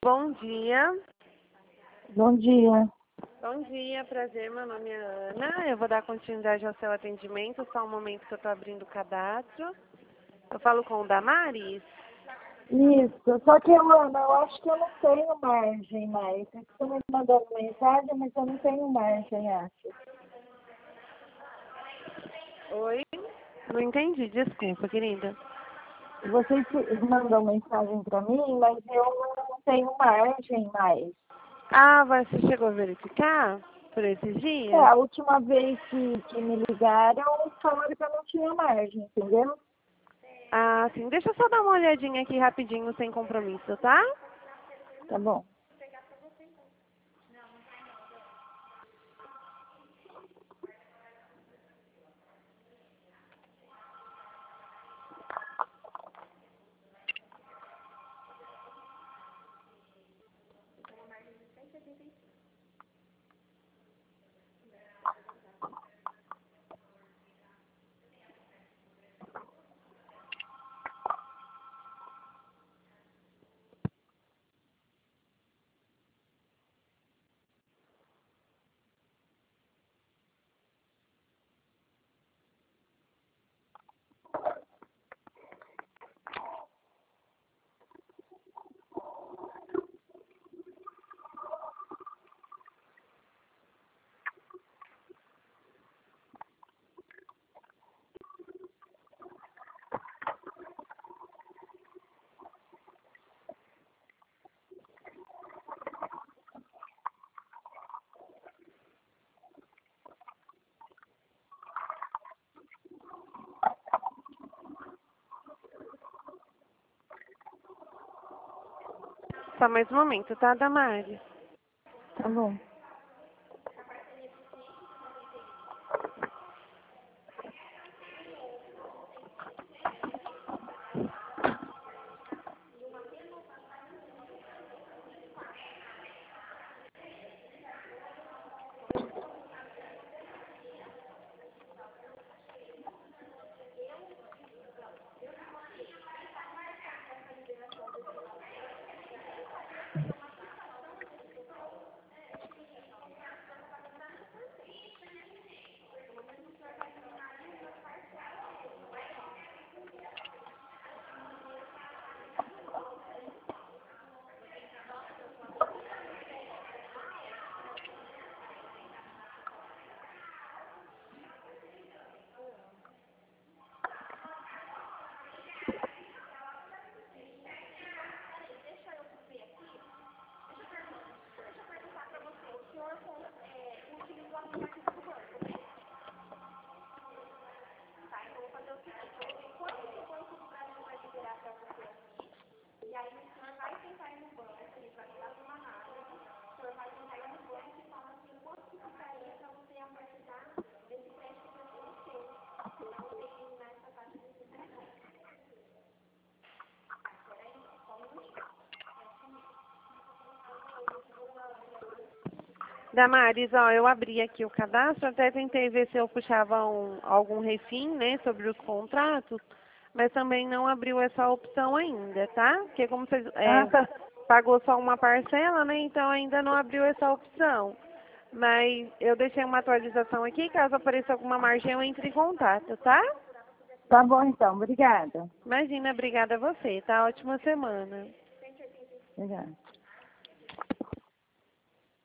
Bom dia. Bom dia. Bom dia, prazer. Meu nome é Ana. Eu vou dar continuidade ao seu atendimento. Só um momento que eu estou abrindo o cadastro. Eu falo com o Damares? Isso, só que Ana, eu acho que eu não tenho margem mais. Você está me mandando mensagem, mas eu não tenho margem, acho. Oi? Não entendi, desculpa, querida. Vocês mandam mensagem para mim, mas eu não tenho margem mais. Ah, você chegou a verificar por esses É, dias? a última vez que me ligaram, falaram que eu não tinha margem, entendeu? Ah, sim. Deixa eu só dar uma olhadinha aqui rapidinho, sem compromisso, tá? Tá bom. Só mais um momento, tá, Damares? Tá bom. Damares, ó, eu abri aqui o cadastro, até tentei ver se eu puxava algum refim, né, sobre os contratos, mas também não abriu essa opção ainda, tá? Porque como você Ah, tá. pagou só uma parcela, né, então ainda não abriu essa opção. Mas eu deixei uma atualização aqui, caso apareça alguma margem eu entre em contato, tá? Tá bom então, obrigada. Imagina, obrigada a você, tá? Ótima semana. Obrigada.